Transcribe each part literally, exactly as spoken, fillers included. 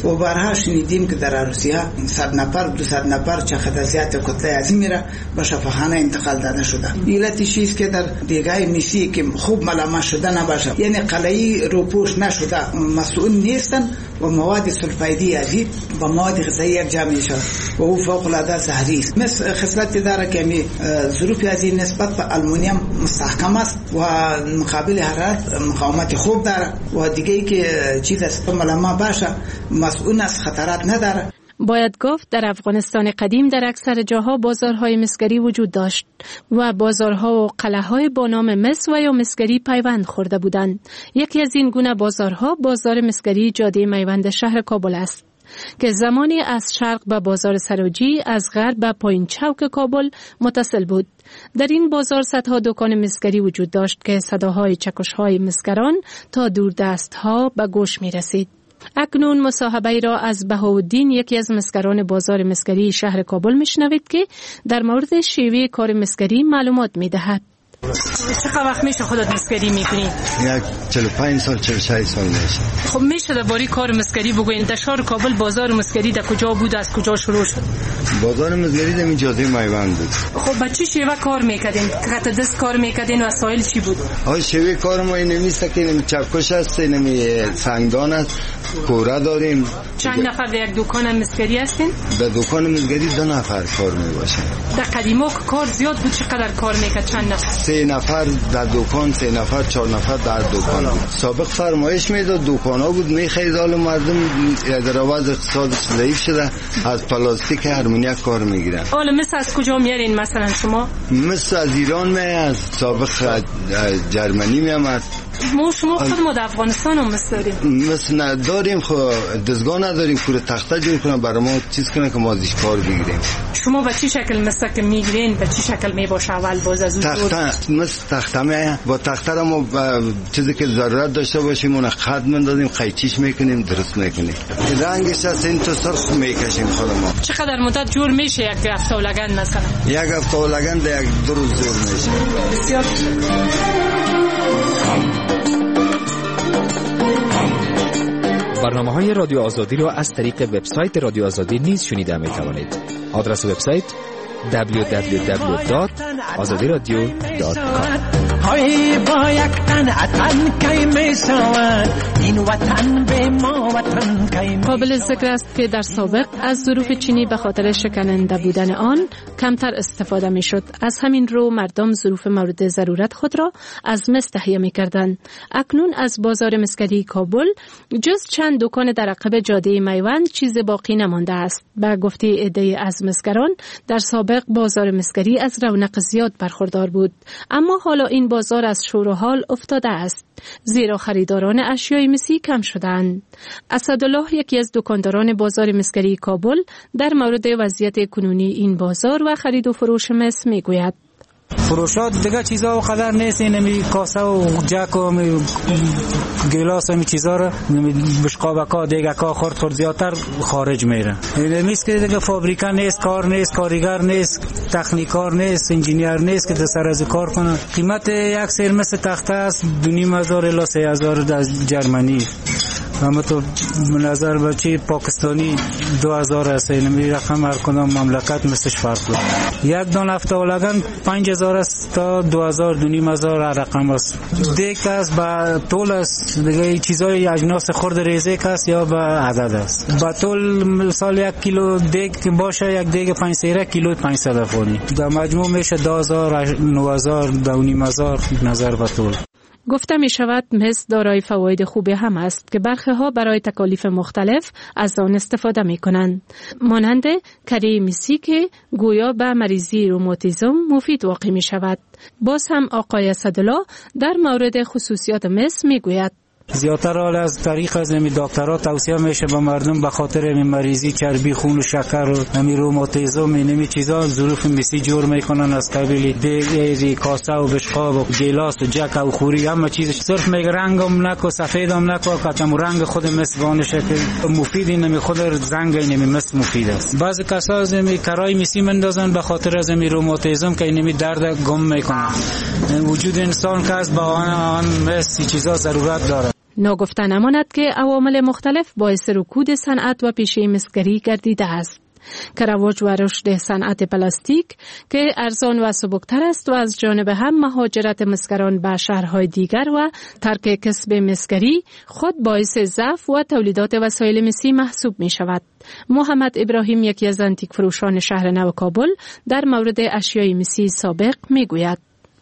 و بارها شنیدیم که در عروسی‌ها صد نفر دو صد نفر چه خدازیات کتله عظیمی را به شفاخانه انتقال داده شده. علتش است که در دیگای مسی که خوب ملامت شده نباشه، یعنی قلعی روپوش نشده، مسئول نیستن و مواد سلفایدی عجیب و مواد غذایی جمع میشه و او فوق العاده زهری است. مثل خصلت داره که می ظروف از این نسبت به آلومینیوم مستحکم است و مقابل حرارت مقاومت خوب داره و دیگه ای که چیز است ملامت باشه مسئول از خطرات نداره. باید گفت در افغانستان قدیم در اکثر جاها بازارهای مسگری وجود داشت و بازارها و قلعه‌های با نام مس و یا مسگری پیوند خورده بودند. یکی از این گونه بازارها بازار مسگری جاده میوند شهر کابل است که زمانی از شرق به بازار سراجی، از غرب به پایین چوک کابل متصل بود. در این بازار صدها دکان مسگری وجود داشت که صداهای چکش‌های مسگران تا دور دست‌ها به گوش می رسید. اکنون مصاحبه را از بهاءالدین یکی از مسگران بازار مسگری شهر کابل میشنوید که در مورد شیوه کار مسگری معلومات میدهد. چقدر وقت میشه خودت مسگری میکنی؟ یک چهل و پنج سال چهل و شش سال میشه. خب میشه درباره کار مسگری بگوین؟ در شهر کابل بازار مسگری در کجا بود، از کجا شروع شد؟ بازار مسگری در این جاده میوند بود. خب با چه شیوه کار میکردین؟ خط دست کار میکردین و وسایل چی بود؟ آ شیوه کار ما این نیست که این چکش است، این سنگدان است، کوره داریم. چند نفر در یک دکان مسگری هستین؟ در دکان مسگری دو نفر کار میباشن. در قدیما کار زیاد بود، چقدر کار میکرد چند نفر؟ سه نفر در دکان، سه نفر چهار نفر در دکان بود. سابق فرمایش میداد، دکانا بود میخرید، حال مردم در عوض اقتصاد ضعیف شده از پلاستیک هرمونیک کار میگیرن. حالا مثل از کجا میارین مثلا شما؟ مثل از ایران می از سابق جرمنی می هم است. ما شما خود ما در افغانستان هم مثل داریم؟ مثل نداریم، خب دستگاه نداریم کوره تخته جور کنن برای ما چیز کنن که ما ازش کار بگیریم. شما به چه شکل مثل که میگیرین به چه شکل میباشه اول باز از اون تخته مثل تخته می با تخته را ما چیزی که ضرورت داشته باشیم اون خط میندازیم، قیچیش میکنیم، درست میکنیم. رنگش از این تو سرخ میکشیم خود ما. چقدر مدت جور میشه یک هفته لگن مثلا؟ یک هفته لگن در یک دو روز جور میشه. بسیار برنامه‌های رادیو آزادی را از طریق وبسایت رادیو آزادی نیز شنیده می‌توانید. آدرس وبسایت دبلیو دبلیو دبلیو دات آزادی رادیو دات کام. های با یک تن اتن کی میشود این وطن به ما وطن کی. قابل ذکر است که در سابق از ظروف چینی به خاطر شکننده بودن آن کمتر استفاده میشد. از همین رو مردم ظروف مورد ضرورت خود را از مس تهیه میکردند. اکنون از بازار مسگری کابل جز چند دکان در عقب جاده میوند چیز باقی نمانده است. به گفته عده از مسگران در سابق بازار مسگری از رونق زیاد برخوردار بود، اما حالا این بازار از شور و حال افتاده است، زیرا خریداران اشیای مسی کم شدند. اسدالله یکی از دکانداران بازار مسگری کابل در مورد وضعیت کنونی این بازار و خرید و فروش مس میگوید. فروشات دیگه چیزا و قدر نیست، نمی کاسه و جک و گلاس و می چیزا رو بشقابکا دیگکا خورد خورد زیادتر خارج میره. نیست که دیگه فابریکا نیست، کار نیست، کارگر نیست، تکنیکار نیست، انجینیر نیست که در سر از کار کنه. قیمت یک سیر مثل تخته است دو نیم هزار الی سه هزار در جرمنی، اما تو نظر بچه پاکستانی دو هزار است. این رقم هر کدام مملکت مثلش فرق داره. یک دان هفته لگن پنج هزار است تا دو هزار دو نیم هزار رقم است. دیگ است با طول است، دیگه چیزای اجناس خرد ریزه است یا با عدد است. با طول مثال یک کیلو دیگ باشه، یک دیگ پنج سیره کیلو پانصد افغانی، در مجموع میشه دو هزار نه هزار دو نیم هزار نظر به طول. گفته می شود مس دارای فواید خوبی هم است که برخی ها برای تکالیف مختلف از آن استفاده می کنند، مانند کره مسی که گویا به مریضی روماتیسم مفید واقع می شود. باز هم آقای اسدالله در مورد خصوصیات مس می گوید. زیادتر حال از طریق از نمی دکترها توصیه میشه به مردم به خاطر می مریضی چربی خون و شکر و نمی روماتیسم نمی چیزا ظروف مسی جور میکنن از قبیل دیگری کاسه و بشقاب و گلاس و جک و خوری، همه چیز صرف میگه رنگم نکو سفیدم نکو کتم رنگ خود مس وانشه که مفید نمی خود رنگ نمی مس مفید است. بعضی کسا از نمی کرای مسی مندازن به خاطر از نمی روماتیسم که نمی درد گم میکنن. وجود انسان که از با آن مس چیزا ضرورت داره. ناگفته نماند که عوامل مختلف باعث رکود صنعت و پیشه مسگری گردیده است که رواج و رشد صنعت پلاستیک که ارزان و سبکتر است و از جانب هم مهاجرت مسگران به شهرهای دیگر و ترک کسب مسگری خود باعث ضعف و تولیدات وسایل مسی محسوب می شود. محمد ابراهیم یکی از انتیک فروشان شهر نو کابل در مورد اشیای مسی سابق می گوید.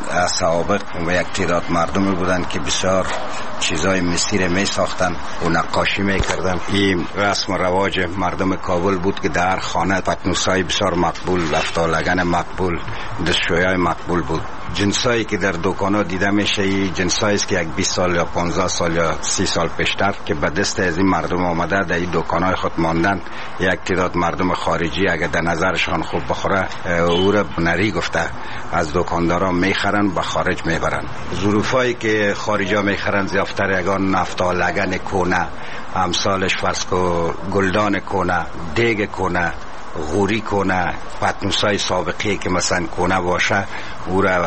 سابق و یک تعداد مردمی بودند که بسیار چیزای مسی را می ساختن و نقاشی می کردن. این رسم و رواج مردم کابل بود که در خانه پتنوسای بسیار مقبول، لفتالگن مقبول، دستشویای مقبول بود. جنسایی که در دکانا دیده میشه این جنسایی است که یک بیست سال یا پانزده سال یا سی سال پیشتر که به دست از این مردم آمده در این دکانای خود ماندن. یک تعداد مردم خارجی اگر در نظرشان خوب بخوره او را نری گفته از دکاندارا میخرن به خارج میبرن. ظروفایی که خارجا میخرن زیافتر یگان نفتا لگن کونه، امثالش فرض کو گلدان کونه، دیگ کونه، غوری کنه، پتنوسای سابقی که مثلا کنه باشه او را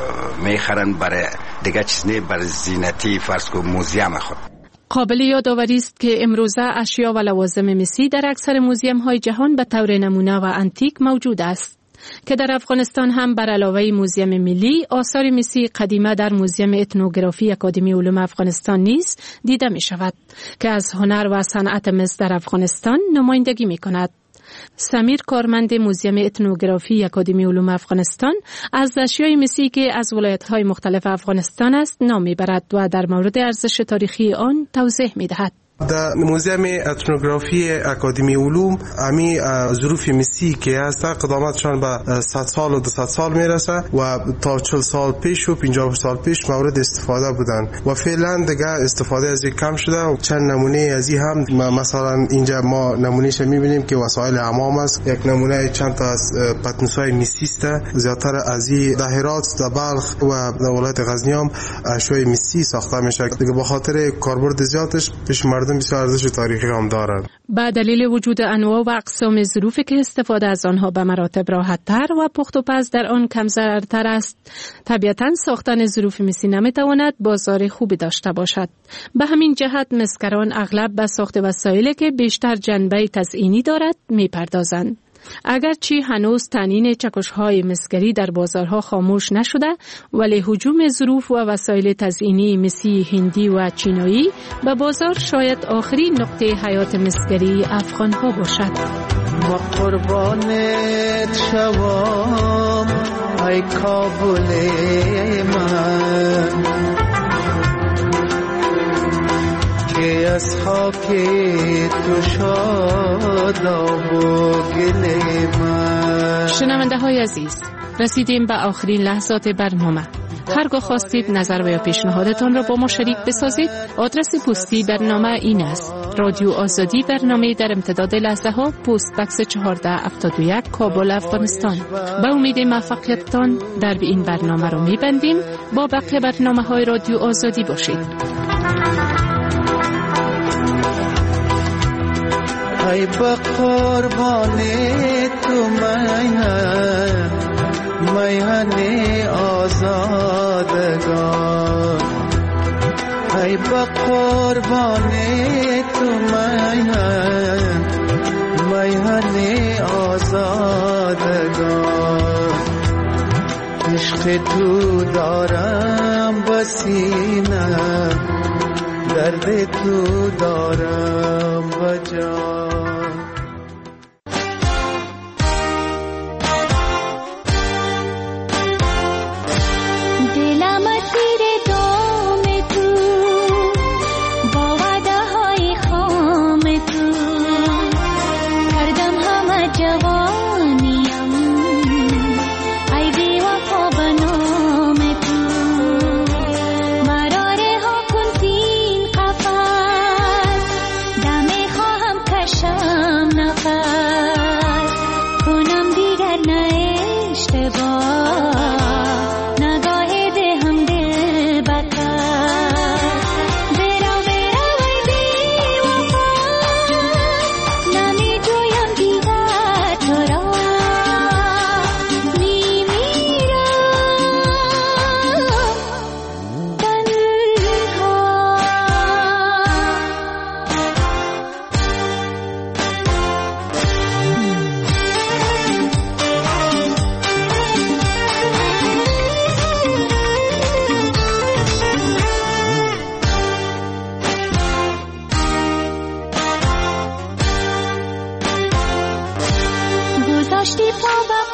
میخرن برای دیگه چیز نه، برای زینتی فرض کو موزیم خود. قابل یادآوری است که امروزه اشیا و لوازم مسی در اکثر موزیم های جهان به طور نمونه و انتیک موجود است که در افغانستان هم بر علاوه موزیم ملی آثار مسی قدیمه در موزیم اتنوگرافی اکادمی علوم افغانستان نیز دیده می شود که از هنر و صنعت مس در افغانستان نمایندگی می کند. سمیر کارمند موزیم اتنوگرافی اکادمی علوم افغانستان از اشیای مسی که از ولایت‌های مختلف افغانستان است نام می‌برد و در مورد ارزش تاریخی آن توضیح می‌دهد. در موزیم اتنوگرافی اکادمی علوم امی ظروف مسی که هست قدامتشان به صد سال و دویست سال میرسه و تا چهل سال پیش و پنجاه سال پیش مورد استفاده بودن و فعلا دیگه استفاده از این کم شده و چند نمونه از این هم مثلا اینجا ما نمونهش میبینیم که وسایل حمام است. یک نمونه چند تا از پتنوسای مسی است. زیاتر از این در هرات، در بلخ و در ولایت غزنی هم اشیای مسی ساخته میشه دیگه به خاطر کاربرد زیادش پیش مردم بسیار ارزش تاریخی هم دارند. به دلیل وجود انواع و اقسام ظروفی که استفاده از آنها به مراتب راحت‌تر و پخت و پز در آن کم ضررتر است، طبیعتاً ساختن ظروف مسی نمیتواند بازار خوبی داشته باشد. به همین جهت مسگران اغلب به ساخت وسایلی که بیشتر جنبه تزئینی دارد میپردازند. اگرچه هنوز طنین چکش‌های مسگری در بازارها خاموش نشده، ولی هجوم ظروف و وسایل تزئینی مسی هندی و چینایی به بازار شاید آخرین نقطه حیات مسگری افغان‌ها باشد. ما قربانت شوام ای کابل من که از خاک تو شاداب و گل من. شنونده های عزیز، رسیدیم به آخرین لحظات برنامه. هرگاه خواستید نظر و یا پیشنهادتان را با ما شریک بسازید، آدرس پستی برنامه این است: رادیو آزادی، برنامه در امتداد لحظه ها، پست بکس چهارده هفتاد و یک، کابل، افغانستان. به امید موفقیتتان در این برنامه را میبندیم. با بقیه برنامه های رادیو آزادی باشید. ای با قربان تو میهن میهن آزادگان، ای با قربان تو میهن میهن آزادگان. عشق تو دارم بسینه، درد تو دارم بجان. دلم اسیر دام تو، با وعده های خام تو، کردم همه جوانیم ای بی وفا به نام تو. مرا رها کن زین قفس، دم خواهم کشد وفا